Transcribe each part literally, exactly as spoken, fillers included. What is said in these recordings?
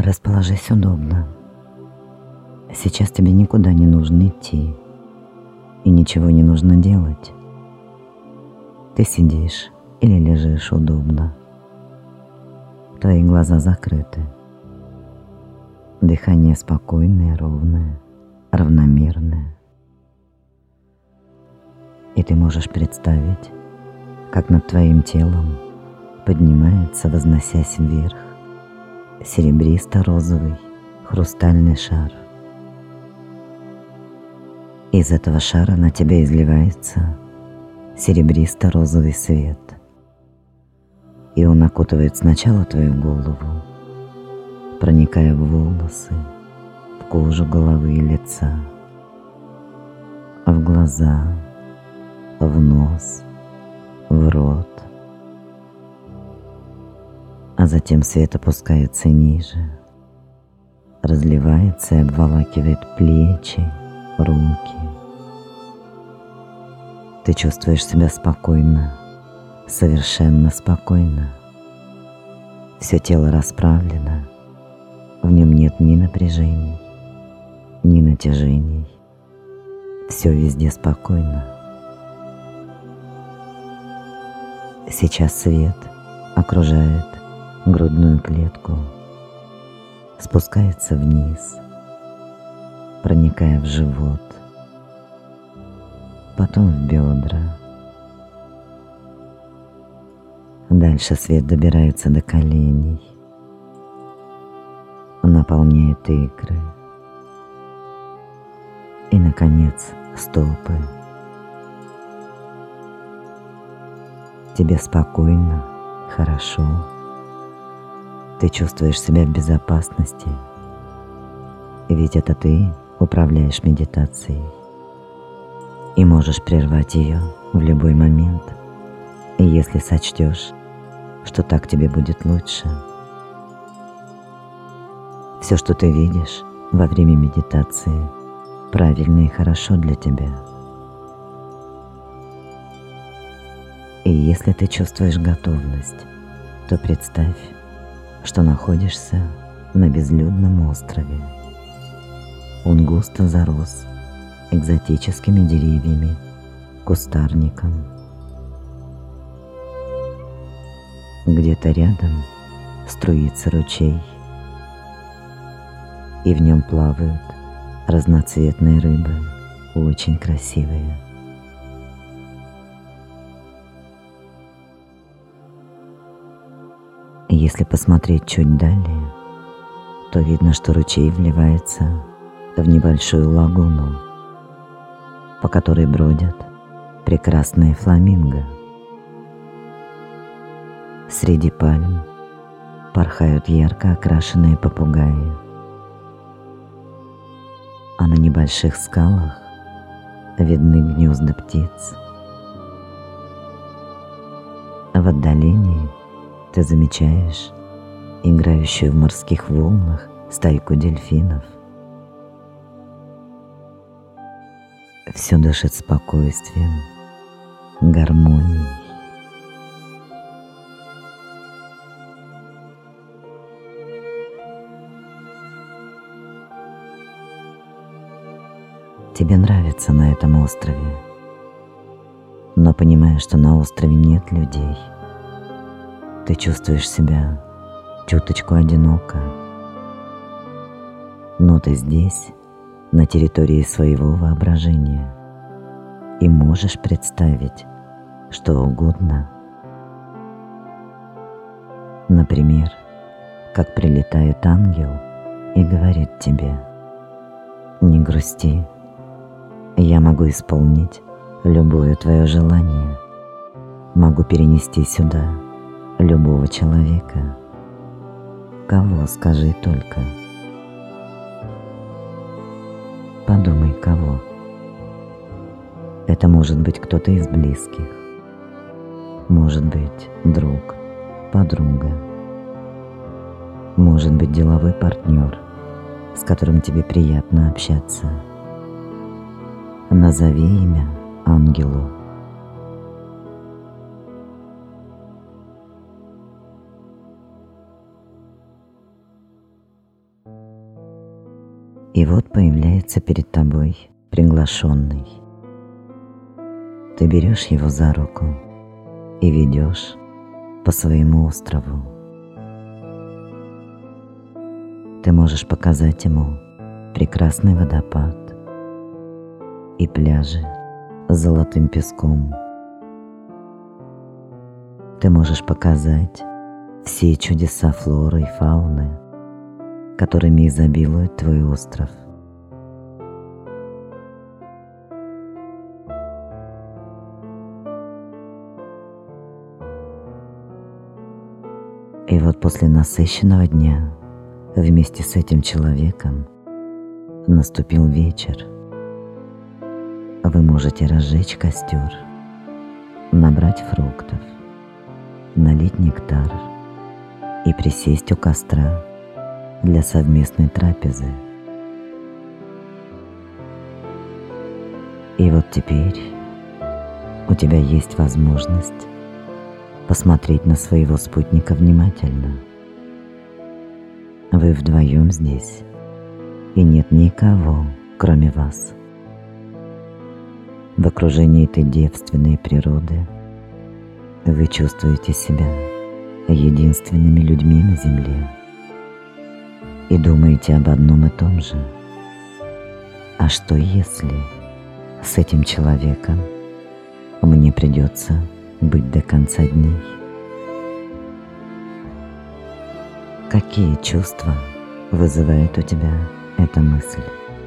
Расположись удобно. Сейчас тебе никуда не нужно идти и ничего не нужно делать. Ты сидишь или лежишь удобно. Твои глаза закрыты. Дыхание спокойное, ровное, равномерное. И ты можешь представить, как над твоим телом поднимается, возносясь вверх, серебристо-розовый хрустальный шар. Из этого шара на тебя изливается серебристо-розовый свет, и он окутывает сначала твою голову, проникая в волосы, в кожу головы и лица, в глаза, в нос, в рот, а затем свет опускается ниже, разливается и обволакивает плечи, руки. Ты чувствуешь себя спокойно, совершенно спокойно. Все тело расправлено, в нем нет ни напряжений, ни натяжений. Все везде спокойно. Сейчас свет окружает грудную клетку, спускается вниз, проникая в живот, потом в бедра. Дальше свет добирается до коленей, наполняет икры и, наконец, стопы. Тебе спокойно, хорошо. Ты чувствуешь себя в безопасности, ведь это ты управляешь медитацией и можешь прервать ее в любой момент, если сочтешь, что так тебе будет лучше. Все, что ты видишь во время медитации, правильно и хорошо для тебя. И если ты чувствуешь готовность, то представь, что находишься на безлюдном острове. Он густо зарос экзотическими деревьями, кустарником. Где-то рядом струится ручей, и в нем плавают разноцветные рыбы, очень красивые. Если посмотреть чуть далее, то видно, что ручей вливается в небольшую лагуну, по которой бродят прекрасные фламинго. Среди пальм порхают ярко окрашенные попугаи, а на небольших скалах видны гнезда птиц. В отдалении ты замечаешь играющую в морских волнах стайку дельфинов. Все дышит спокойствием, гармонией. Тебе нравится на этом острове, но понимаешь, что на острове нет людей. Ты чувствуешь себя чуточку одиноко, но ты здесь, на территории своего воображения, и можешь представить что угодно. Например, как прилетает ангел и говорит тебе: не грусти, я могу исполнить любое твое желание, могу перенести сюда любого человека. Кого, скажи только. Подумай, кого. Это может быть кто-то из близких, может быть друг, подруга, может быть деловой партнер, с которым тебе приятно общаться. Назови имя ангелу. И вот появляется перед тобой приглашенный. Ты берешь его за руку и ведешь по своему острову. Ты можешь показать ему прекрасный водопад и пляжи с золотым песком. Ты можешь показать все чудеса флоры и фауны, которыми изобилует твой остров. И вот после насыщенного дня вместе с этим человеком наступил вечер. Вы можете разжечь костер, набрать фруктов, налить нектар и присесть у костра для совместной трапезы. И вот теперь у тебя есть возможность посмотреть на своего спутника внимательно. Вы вдвоем здесь, и нет никого, кроме вас. В окружении этой девственной природы вы чувствуете себя единственными людьми на земле и думаете об одном и том же. А что если с этим человеком мне придется быть до конца дней? Какие чувства вызывает у тебя эта мысль?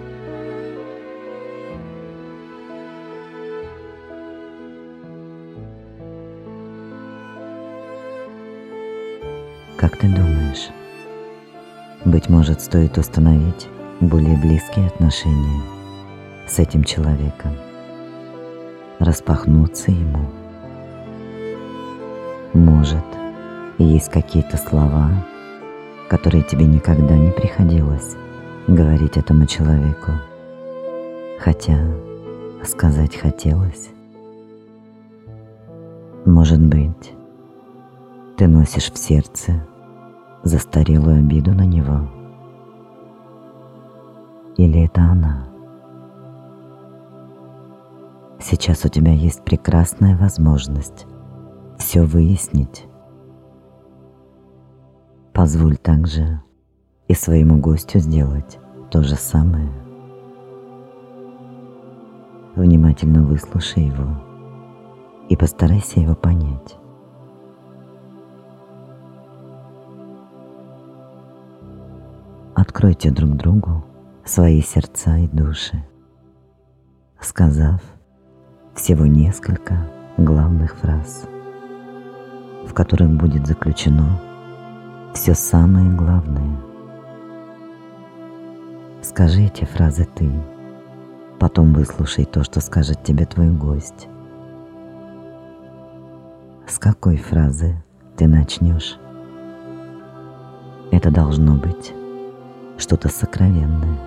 Как ты думаешь, быть может, стоит установить более близкие отношения с этим человеком, распахнуться ему? Может, есть какие-то слова, которые тебе никогда не приходилось говорить этому человеку, хотя сказать хотелось? Может быть, ты носишь в сердце застарелую обиду на него? Или это она? Сейчас у тебя есть прекрасная возможность все выяснить. Позволь также и своему гостю сделать то же самое. Внимательно выслушай его и постарайся его понять. Откройте друг другу свои сердца и души, сказав всего несколько главных фраз, в которых будет заключено все самое главное. Скажи эти фразы ты, потом выслушай то, что скажет тебе твой гость. С какой фразы ты начнешь? Это должно быть что-то сокровенное.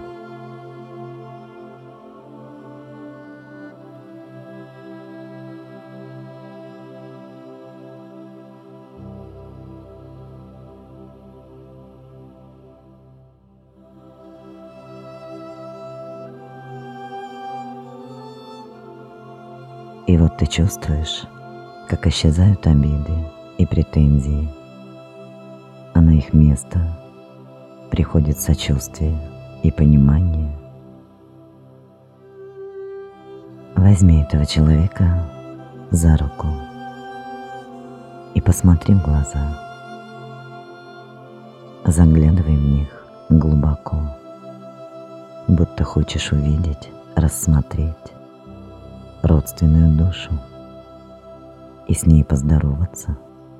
И вот ты чувствуешь, как исчезают обиды и претензии, а на их место приходит сочувствие и понимание. Возьми этого человека за руку и посмотри в глаза. Заглядывай в них глубоко, будто хочешь увидеть, рассмотреть родственную душу и с ней поздороваться.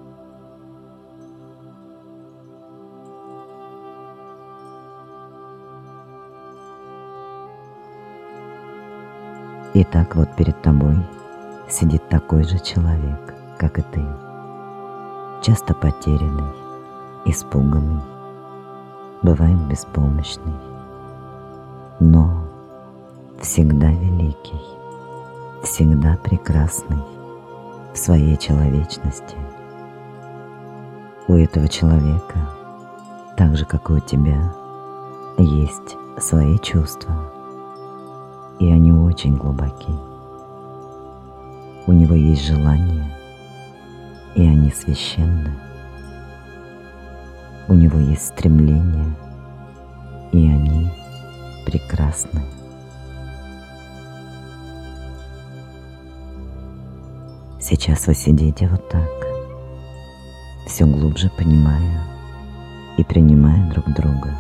Итак, вот перед тобой сидит такой же человек, как и ты, часто потерянный, испуганный, бывает беспомощный, но всегда великий, всегда прекрасный в своей человечности. У этого человека, так же как и у тебя, есть свои чувства, и они очень глубоки. У него есть желания, и они священны. У него есть стремления, и они прекрасны. Сейчас вы сидите вот так, все глубже понимая и принимая друг друга.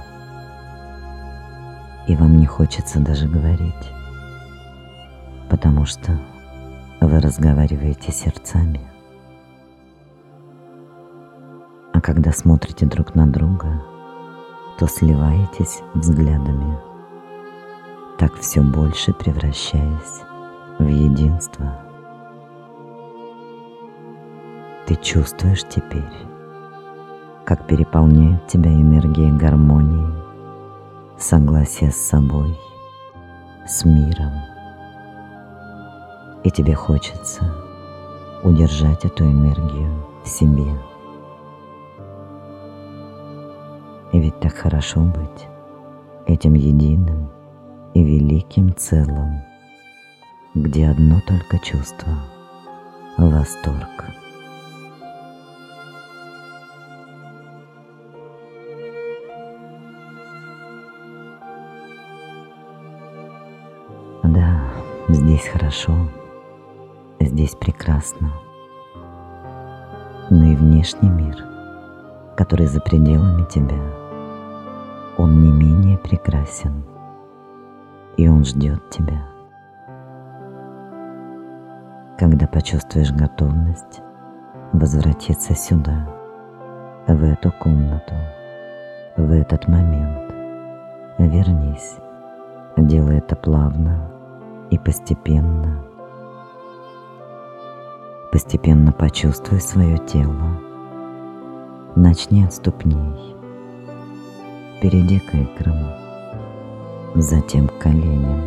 И вам не хочется даже говорить, потому что вы разговариваете сердцами. А когда смотрите друг на друга, то сливаетесь взглядами, так все больше превращаясь в единство. Ты чувствуешь теперь, как переполняет тебя энергия гармонии, согласия с собой, с миром. И тебе хочется удержать эту энергию в себе. И ведь так хорошо быть этим единым и великим целым, где одно только чувство — восторг. Да, здесь хорошо, здесь прекрасно, но и внешний мир, который за пределами тебя, он не менее прекрасен, и он ждет тебя. Когда почувствуешь готовность возвратиться сюда, в эту комнату, в этот момент, вернись, делай это плавно и постепенно. Постепенно почувствуй свое тело. Начни от ступней, перейди к икрам, затем к коленям,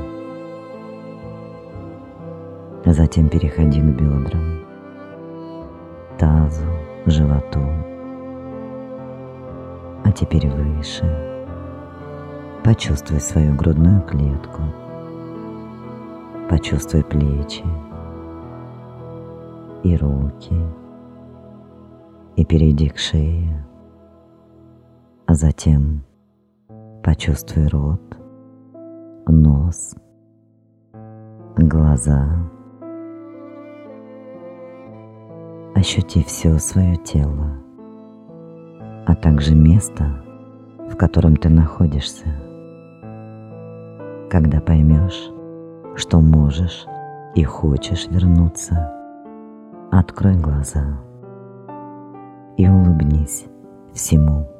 затем переходи к бедрам, тазу, животу, а теперь выше. Почувствуй свою грудную клетку, почувствуй плечи и руки, и перейди к шее, а затем почувствуй рот, нос, глаза. Ощути все свое тело, а также место, в котором ты находишься. Когда поймешь, что можешь и хочешь вернуться, открой глаза и улыбнись всему,